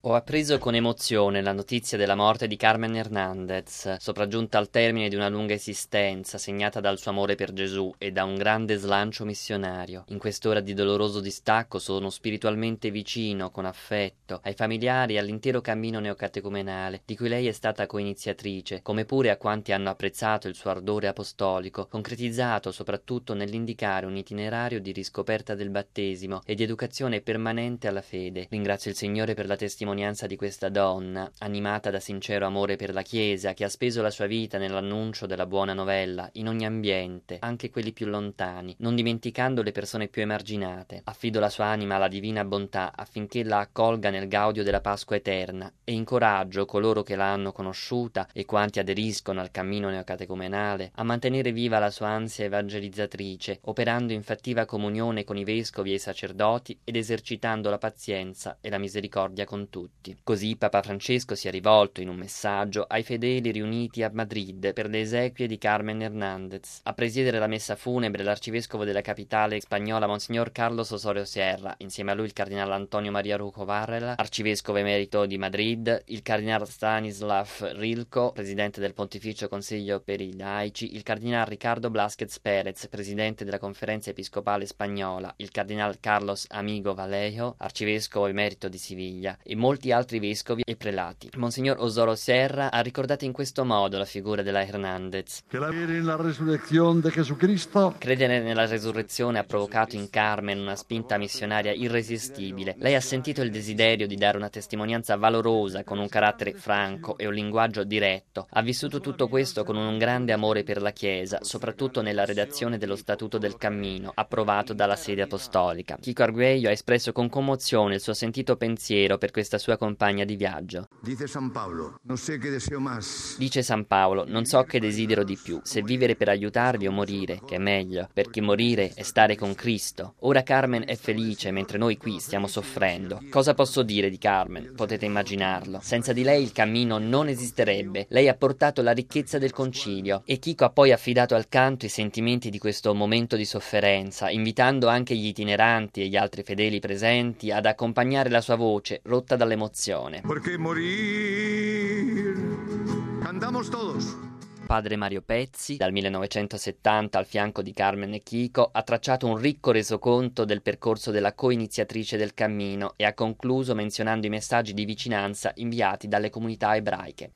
Ho appreso con emozione la notizia della morte di Carmen Hernández, sopraggiunta al termine di una lunga esistenza segnata dal suo amore per Gesù e da un grande slancio missionario. In quest'ora di doloroso distacco sono spiritualmente vicino, con affetto, ai familiari e all'intero cammino neocatecumenale, di cui lei è stata coiniziatrice, come pure a quanti hanno apprezzato il suo ardore apostolico, concretizzato soprattutto nell'indicare un itinerario di riscoperta del battesimo e di educazione permanente alla fede. Ringrazio il Signore per la testimonianza di questa donna, animata da sincero amore per la Chiesa, che ha speso la sua vita nell'annuncio della buona novella, in ogni ambiente, anche quelli più lontani, non dimenticando le persone più emarginate. Affido la sua anima alla divina bontà affinché la accolga nel gaudio della Pasqua eterna e incoraggio coloro che la hanno conosciuta e quanti aderiscono al cammino neocatecumenale a mantenere viva la sua ansia evangelizzatrice, operando in fattiva comunione con i vescovi e i sacerdoti ed esercitando la pazienza e la misericordia con tutti. Così Papa Francesco si è rivolto in un messaggio ai fedeli riuniti a Madrid per le esequie di Carmen Hernández. A presiedere la messa funebre l'arcivescovo della capitale spagnola Monsignor Carlos Osorio Sierra, insieme a lui il cardinale Antonio Maria Rujo Varela, arcivescovo emerito di Madrid, il cardinale Stanislav Rilko, presidente del Pontificio Consiglio per i laici, il cardinale Ricardo Blázquez Pérez, presidente della Conferenza Episcopale Spagnola, il cardinale Carlos Amigo Vallejo, arcivescovo emerito di Siviglia, e molti altri vescovi e prelati. Monsignor Osorio Sierra ha ricordato in questo modo la figura della Hernández. Credere nella resurrezione ha provocato in Carmen una spinta missionaria irresistibile. Lei ha sentito il desiderio di dare una testimonianza valorosa, con un carattere franco e un linguaggio diretto. Ha vissuto tutto questo con un grande amore per la Chiesa, soprattutto nella redazione dello Statuto del Cammino, approvato dalla sede apostolica. Chico Arguello ha espresso con commozione il suo sentito pensiero per questa sua compagna di viaggio. Dice San Paolo, non so che desidero di più, se vivere per aiutarvi o morire, che è meglio, perché morire è stare con Cristo. Ora Carmen è felice mentre noi qui stiamo soffrendo. Cosa posso dire di Carmen? Potete immaginarlo. Senza di lei il cammino non esisterebbe. Lei ha portato la ricchezza del concilio e Chico ha poi affidato al canto i sentimenti di questo momento di sofferenza, invitando anche gli itineranti e gli altri fedeli presenti ad accompagnare la sua voce, rotta dall'emozione. Perché morir? Cantamos todos. Padre Mario Pezzi, dal 1970 al fianco di Carmen e Chico, ha tracciato un ricco resoconto del percorso della coiniziatrice del cammino e ha concluso menzionando i messaggi di vicinanza inviati dalle comunità ebraiche.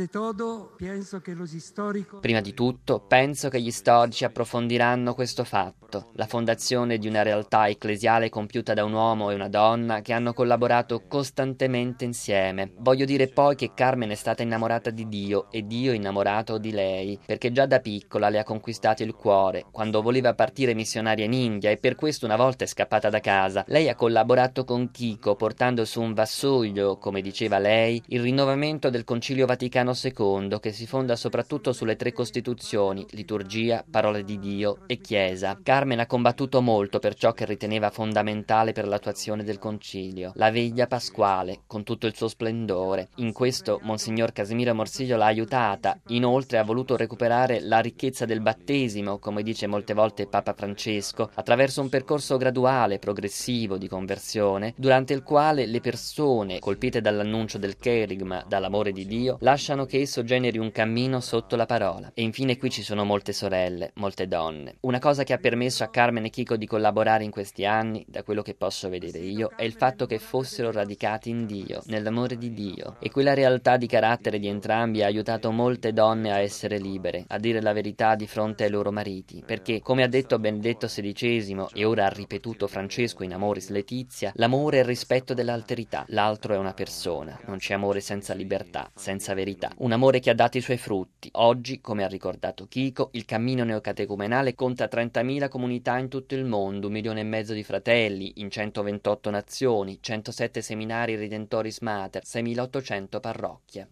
Prima di tutto, penso che gli storici approfondiranno questo fatto, la fondazione di una realtà ecclesiale compiuta da un uomo e una donna che hanno collaborato costantemente insieme. Voglio dire poi che Carmen è stata innamorata di Dio e Dio innamorato di lei, perché già da piccola le ha conquistato il cuore, quando voleva partire missionaria in India e per questo una volta è scappata da casa. Lei ha collaborato con Chico portando su un vassoio, come diceva lei, il rinnovamento del Concilio Vaticano II, che si fonda soprattutto sulle 3 Costituzioni, liturgia, parola di Dio e Chiesa. Carmen ha combattuto molto per ciò che riteneva fondamentale per l'attuazione del Concilio, la veglia pasquale, con tutto il suo splendore. In questo Monsignor Casimiro Morsiglio l'ha aiutata, inoltre ha voluto recuperare la ricchezza del battesimo, come dice molte volte Papa Francesco, attraverso un percorso graduale, progressivo di conversione, durante il quale le persone, colpite dall'annuncio del Kerigma, dall'amore di Dio, lasciano che esso generi un cammino sotto la parola. E infine qui ci sono molte sorelle, molte donne. Una cosa che ha permesso a Carmen e Chico di collaborare in questi anni, da quello che posso vedere io, è il fatto che fossero radicati in Dio, nell'amore di Dio. E quella realtà di carattere di entrambi ha aiutato molte donne a essere libere, a dire la verità di fronte ai loro mariti, perché, come ha detto Benedetto XVI e ora ha ripetuto Francesco in Amoris Laetitia, l'amore è il rispetto dell'alterità, l'altro è una persona, non c'è amore senza libertà, senza verità, un amore che ha dato i suoi frutti. Oggi, come ha ricordato Chico, il cammino neocatecumenale conta 30.000 comunità in tutto il mondo, 1,5 milioni di fratelli, in 128 nazioni, 107 seminari Redentoris Mater, 6.800 parrocchie.